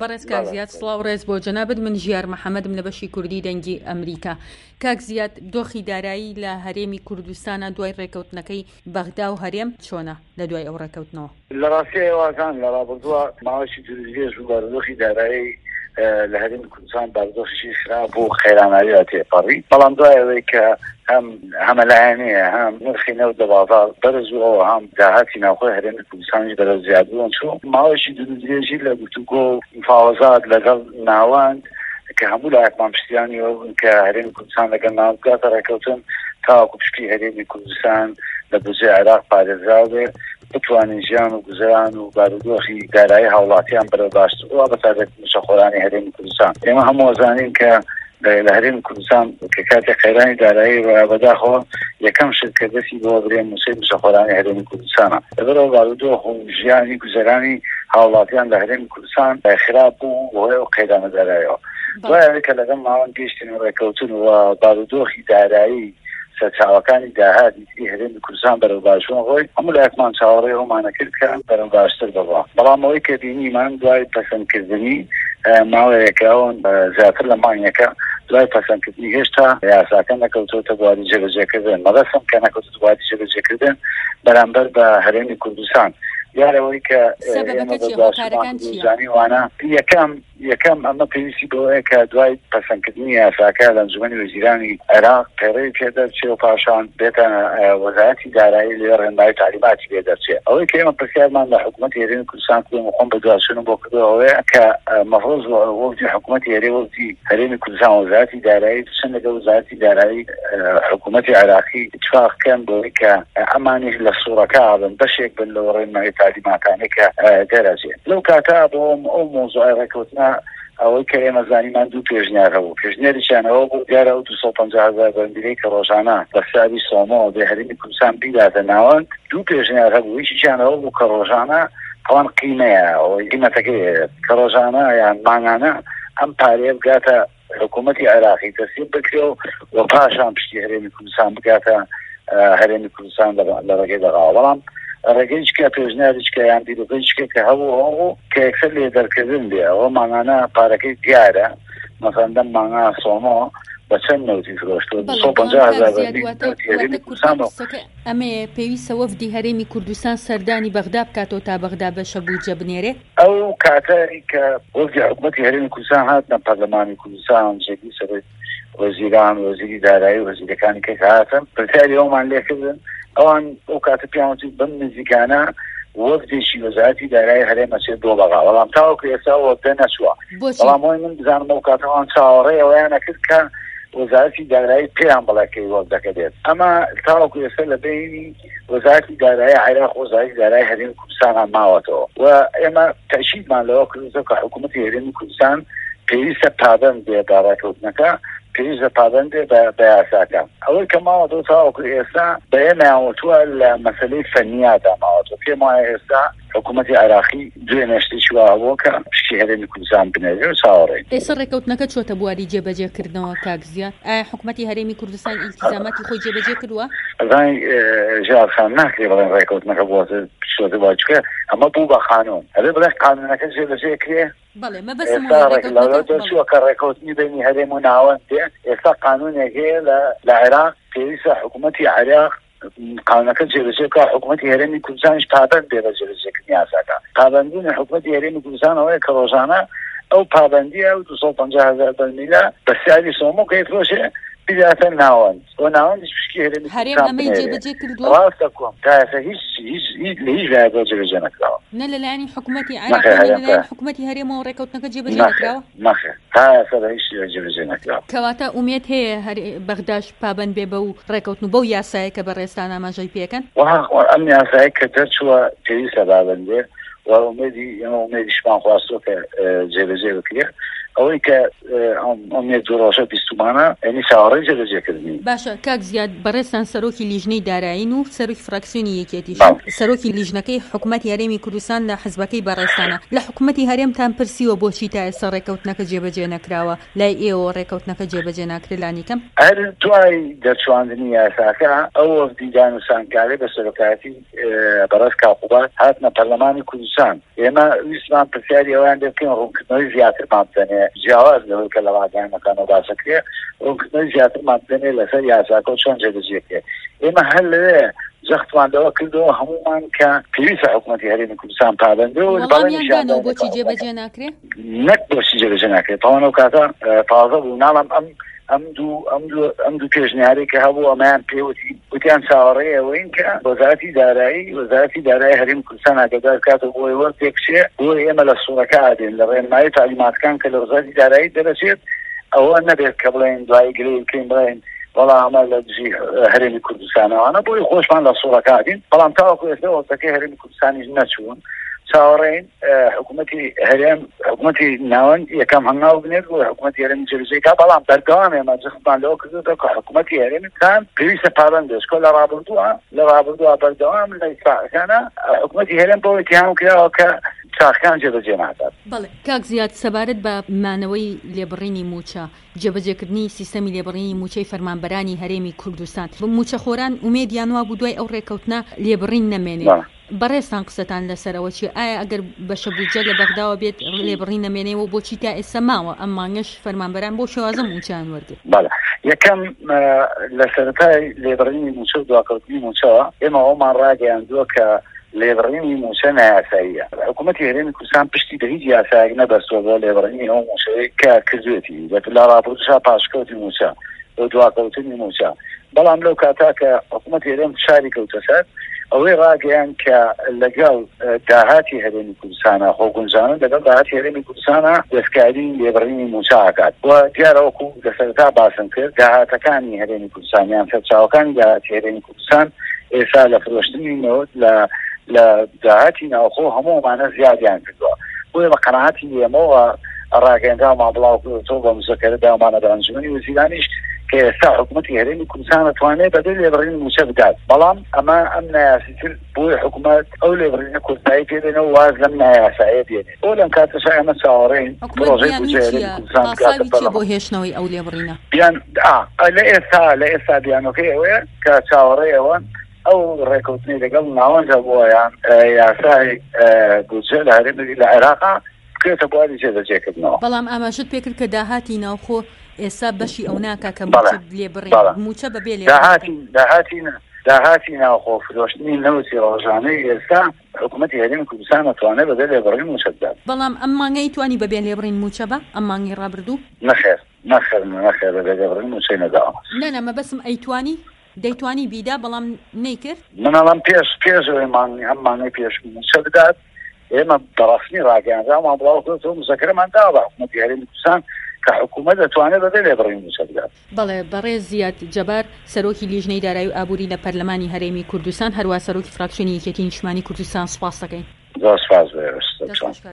بەڕێز کاک زیاد سڵاو ڕێز بۆ جەنابەت. من ژیار محەممەدم لە بەشی کوردی دەنگی ئەمریکا. کاک زیاد، دۆخی دارایی لە هەرێمی کوردستانە دوای ڕێکەوتنەکەی بەغدا و هەرێم چۆنە لە دوای ئەو ڕێکەوتنەوە؟ لە ڕاستی ئێوازان لە ڕابردووە ماوەشی درێژ و بارودۆخی دارایی لە هەرێمی کوردستان بارودۆخیشی خراپ و خێراناوی تێپەڕی، بەڵام دوای ئەوەی کە هەم هەمەلایەنەیە هەم نرخی نەوت لە بازار بەرز و ئەوە هەم داهاتی ناوخۆی هەرێمی کوردستانی بەرەو زیادبوون چوو، ماوەشی درێژی لە گفتوگۆ و مفاوەزات لەگەڵ ناوەند کە هەموو لایەکمان پشتیانیەوە بوون کە هەرێمی کوردستان لەگەڵ ناو بگاتە ڕێکەوتن تاوەکو پشتی هەرێمی کوردستان لە بودجێ عێراق پارێزراو بێ، بتوانین ژیان و گوزەران و بارودۆخی دارایی هاوڵاتیان بەرەو باشترەوە بە تایبەت مشەخۆرانی هەرێمی کوردستان. ئێمە هەموو ئەزانین کە لە هەرێمی کوردستان کە کاتێک خێرانی دارایی ڕۆیە بەداخەوە یەکەم شت کە دەستی بۆ برێن موسەی مشەخۆرانی هەرێمی کوردستانە. لەبەرەوە بارودۆخ و ژیانی گوزەرانی هاوڵاتیان لە هەرێمی کوردستان خراپ بوو بۆ ئەو خێرانە داراییەوە. دوای ئەوەی کە لەگەڵ ماوەند گەیشتین ڕێکەوتن و بارودۆخی دارایی سەرچاوەکانی داهاتی هەرێمی کوردستان بەرەو باشوون ڕۆی، هەموو لایەکمان چاوەڕێی ئەومانە کرد کە بەرەو باشتر بڕوا. بەڵام ئەوەی کە بینیمان دوای پەسەندکردنی ماوەیەکەون زیاتر لە مانگێکە دوای پەسەندکردنی هێشتا یاساکە نەکەوتۆتە بواری جێبەجێکردن، مەبەستم کە نەکەوتە بواری جێبەجێکردن بەرامبەر بە هەرێمی کوردستان. دیارەوەی کە زانی وانە یەکەم ئەمە پێویستی بەوەیە کە دوای پەسەندکردنی یاساکە لە ئەنجومەنی وەزیرانی عێراق پێڕەوی پێدەرچێ و پاشان بێتە وەزارەتی دارایی لێ ڕێنمایی تعلیماتی پێدەرچێ. ئەوەی کە ئێمە پرسیارمان لە حکوومەتی هەرێمی کوردستان کردووە خۆم بەدوازچوونم بۆ کردووە ئەوەیە کە مەفروض وەفدی حکوومەتی وەفدی هەرێمی کوردستان وەزارەتی دارایی چەند لەگەڵ وەزارەتی دارایی حکوومەتی عێراقی اتفاق کەن بۆی کە ئەمانیش لە سوورەکە بن بەشێک بن لەوە ڕێنمایی تعلیماتانێک کە دەرەچێت. لەو کاتە بۆ ئەو مۆزوعی ڕێکەوتنە ئەوەی کە ئێمە زانیمان دوو پێشنیار هەبوو. پێشنیاریشانەوە بوو دیارە ئەو 250,000 بەرمیلەی کە ڕۆژانە بە حسابی سۆمۆ بێ هەرێمی کوردستان بیداتە ناوەند، دوو پێشنیار هەبوو. یەکیشیانەوە بوو کە ڕۆژانە ئەوان قیمەیە ئەوەی قیمەتەکەی کە ڕۆژانە یان مانگانە ئەم پارەیە بگاتە حکوومەتی عێراقی تەسیب بکرێ و پاشان پشتی هەرێمی کوردستان بگاتە هەرێمی کوردستان لە ڕێگەی دەغاوە. بەڵام ڕێگەیچکە پێشنیاریچکە یان دیرۆکەیچکە کە هەبوو کە یەکسەر لێ دەرکردن بێ ئەوە مانگانە پارەکەی دیارە، مەسەڵەن دەم مانگا سۆمۆ بە چەند نەوتی فرۆشتووە 250,000 ئەمێ پێویستە وەفدی هەرێمی کوردستان سەردانی بەغدا بکاتەوە تا بەغدا بەشە بوجە بنێرێ. ئەو کاتەی کە وەفدی حکوومەتی هەرێمی کوردستان هاتنە پەرلەمانی کوردستان جێگی سەرۆی وەزیران وەزیری دارایی و وەزیرەکانی کە هاتن پرسیاری ئەومان لێکردن، ئەوان ئەو کاتە پیاوەتی بم نزیکانە وەفدێکی وەزارەتی دارایی هەرێمە چێت بۆ بەغا، بەڵام تاوەکو ئێستا وەفدە نەچووە. بەڵام ئەوەی من بزانم ئەو کاتەوان چاوەڕێی ئەوەیان نەکرد کە وەزارەتی دارایی پێیان بڵێکەی وەفدەکە دێت. ئەمە تاوەکو ئێستا لە بینی وەزارەتی دارایی عێراق و وەزارەتی دارایی هەرێمی کوردستان ماوەتەوە و ئێمە تەشیدمان لەوە کردووە کە حکوومەتی هەرێمی کوردستان پێویستە پابەند بێ بە ڕێکەوتنەکە، پێویستە پابەند بێ بە یاساکە. ئەوەی کە ماوەتەوە تاوەکو ئێستا بەیەمەیانوتووە لە مەسەلەی فەنیادا ماوەتەوە. پێم وایە ئێستا حکوومەتی عێراقی دوێ نەشتێکی وابووە کە پشتی هەرێمی کوردستان بنێرێ و چاوەڕێی. ئێستا ڕێکەوتنەکە چۆتە بواری جێبەجێکردنەوە کاک زیاد؟ ئایا حکوومەتی هەرێمی کوردستان ئیلتیزاماتی خۆی جێبەجێ کردووە؟ ئەزانی ژیارخان ناکرێ بڵێن ڕێکەوتنەکە بووە چۆتە بواچکە، ئەمە بوو بە قانون. ئەبێ بڵێ قانونەکە جێبەجێ کرێ. بەڵێ مەبەستم کە ڕێکەوتنی بینی هەرێم و ناوەند دێ. ئێستا قانونێک هەیە لە عێراق پێویستە حکوومەتی عێراق قانونەکە جێبەجێ بکات، حکوومەتی هەرێمی کوردستانیش پابەند بێ بە جێبەجێکردنی یاساکە. پابەندی حکوومەتی هەرێمی کوردستان ئەوەیە کە ڕۆژانە ئەو پابەندیە و 250,000 بەرمیلە بە سیاری سۆمۆ کە یەکرۆژێ بداتە ناوەند و ناوەندیش پشتی هەرێمی کوردستان ئەمەی جێبەجێ کردووە. ڕاستە کۆم تا ئێستا هیچ لە هیچ لایەکەوە جێبەجێ نەکراوە، نە لەلایەنی حکوومەتی عێراق نە لەلایەنی حکوومەتی هەرێمەوە ڕێکەوتنەکە جێبەجێ نەکراوە. نەخێر تا ئێستا لە هیچ جێبەجێ نەکراوە. کەواتە ئومێد هەیە بەغداش پابەند بێ بەو ڕێکەوتن و بەو یاسایە کە بەڕێستان ئاماژەی پێکەن؟ ئەم یاسایە کە دەرچووە پێویستە پابەند بێ و ئومێدیشمان خواستووە کە جێبەجێ بکرێ. ئەوەی کە ئەمێ دوڕۆژە بیستمانە ئەنی چاوەڕێی جێبەجێکردنی. باشە کاک زیاد بەڕێستان سەرۆکی لیژنەی دارایین و سەرۆکی فراکسیۆنی یەکێتیش سەرۆکی لیژنەکەی حکوومەتی هەرێمی کوردستان لە حزبەکەی بەڕێستانە لە حکوومەتی هەرێمتان پرسیوە بۆچی تا ئێستا ڕێکەوتنەکە جێبەجێ نەکراوە لای ئێوە ڕێکەوتنەکە جێبەجێ ناکرێت لانیکەم هەر دوای دەرچواندنی یاساکە ئەو وەفدیدان و سانکارێ بە سەرۆکایەتی بەڕێز کاقوبات هاتنە پەرلەمانی کوردستان ئێمە ویستمان پرسیاری ئەویان لێ بکەین ڕوونکردنەوەی زیاترمان بدەنێ جیاواز لەوەی کە لە ڕاگەیەنەکانەوە باسەکرێ ڕوونکردنەوەی زیاترمان بدەنێ لەسەر یاساکە و چۆن جێبەجێکرێ ئێمە هەر لەوێ جەختمان لەوە کردەوە هەمومان کە پێویستە حکوومەتی هەرێمی کوردستان پابەندەوە بۆچی جێبەجێ ناکرێت نەک بۆچی جێبەجێ ناکرێت تەواو کاتە تازە بوو ناڵم ئەم دوو پێشنیارێک کە هەبوو ئەمایان پێوتی وتیان چاوەڕێیەوەین کە وەزارەتی دارایی هەرێمی کوردستان ئاگادار کاتەوە بۆی وەرد تێکچێ بۆی ئێمە لە سوورەکە ئادێن لە ڕێنمایی تالیماتەکان کە لە وەزارەتی دارایی دەرەچێت ئەوە نەبێت کە بڵێن دوای گرێ بکەین بڵێن وەڵا ئەمە لە دژی هەرێمی کوردستانەوەانە بۆی خۆشمان لە سوورەکە ئادین بەڵام تاوەکو ئێستا وەزارەتی هەرێمی کوردستانیش نەچوون چاوەڕێین حکوومەتی ناوەند یەکەم هەنگاو بنێت بۆ حکوومەتی هەرێمی جێبەجێکا بەڵام بەردەوام ئێمە جەختمان لەوە کردوتە کە حکوومەتی هەرێمیتان پێویستە پابەند بێت لە ڕابردووە بەردەوام لە ئیسراحەکانە حکوومەتی هەرێم بۆ ئیتیهام کراوە کە چاخەکان جێبەجێ ناکات. بەڵێ کاک زیاد سەبارەت بە مانەوەی لێبڕینی موچە جێبەجێکردنی سیستەمی لێبڕینی موچەی فەرمانبەرانی هەرێمی کوردستان موچەخۆران ئومێدیان وا بوو دوای ئەو ڕێکەوتنە لێبڕین نەمێنێت بەڕێستان قسەتان لەسەرەوە چی ئایا ئەگەر بەشە بودجە لە بەغداوە بێت لێبڕین نەمێنێەوە بۆچی تا ئێستا ماوە ئەم مانگەش فەرمانبەران بۆ شێوازە موچیان وەرگرت. یەکەم لە سەرەتای لێبڕینی موچە و دواکەوتنی موچەوە ئێمە ئەومان ڕاگەیاندووە کە لێبڕینی موچە نایاساییە حکوومەتی هەرێمی کوردستان پشتی بە هیچ یاسایەک نەبەستووە بۆ لێبڕینی ئەو موچەیە کە کردوێتی لە ڕاپۆرتشا پاشکەوتی موچە بۆ دواکەوتنی موچە بەڵام لەو کاتا کە حکوومەتی هەرێم شاری کەوتە سەر ئەوەی ڕاگەیان کە لەگەڵ داهاتی هەرێمی کوردستانە خۆگونجانە لەگەڵ داهاتی هەرێمی کوردستانە دەستکاری لێبڕینی موچە ئاکات و دیارەوەکو لەسەرتا باسم کرد داهاتەکانی هەرێمی کوردستانیان سەرچاوەکانی داهاتی هەرێمی کوردستان ئێستا لە فرۆشتنی نەوت لە داهاتی ناوخۆ هەموومانە زیادیان کردووە بۆیە بە قەناعەتی ئێمەوە ڕاگەیەندامان بڵاو کردەوە بە مزەکەرەدامانە دانیشتوانی وزیرانیش کە ئێستا حکوومەتی هەرێمی کوردستان دەتوانێت بەدەی لێبڕینی موچە بدات بەڵام ئەم نایاسیتر بۆی حکوومەت ئەو لێبڕینە کورتایی پێدێنەوە واز لەم نایاسایە بێنێت بۆ لەم کاتەشا ئەمە چاوەڕێین پرۆژەی بودجە هەرێمی کوردستان بۆ هێشتنەوەی ئەو لێبڕینە لە ئێستا بیانەکەی ئەوەیە کە چاوەڕێیەوە ئەو ڕێکەوتنی لەگەڵ ناوەندە بۆیان یاسای بودجە لە هەرێمی لە عێراقا بکرێتە بواری جێبەجێکردنەوە بەڵام ئاماژەت پێکرد کە داهاتی ناوخۆ ئێستا بەشی ئەو ناکا کە لێبڕین موچە بەبێ داهاتی ناوخۆ فرۆشتنی نەوتی ڕۆژانەی ئێستا حکوومەتی هەرێمی کوردستان دەتوانێت بەبێ لێبڕین موچە بدات بەڵام ئەم مانگەی توانی بەبێ لێبڕین موچە بە ئەم مانگی ڕابردوو نەخێر بەبێ لێبڕین موچەی نەداوە نەمە بەسم ئەیتوانی دەیتوانی بیدا بەڵام نەیکرد منەڵام پێشەوەی مانگی ئەم مانگەی پێش موچە بدات ئێمە بەڕاستنی ڕاگەیاندامان بڵاو کردەوە مزەکەرەمان داوە حکوومەتی هەرێمی کوردستان کە حکوومەت دەتوانێت بەبێ لێبڕین موچە بدات. بەڵێ بەڕێز زیاد جەبار سەرۆکی لیژنەی دارایی و ئابووری لە پەرلەمانی هەرێمی کوردستان هەروە سەرۆکی فراکسیۆنی یەکێتی نیشتمانی کوردستان سوپاس دەکەین. زۆر سوپاس.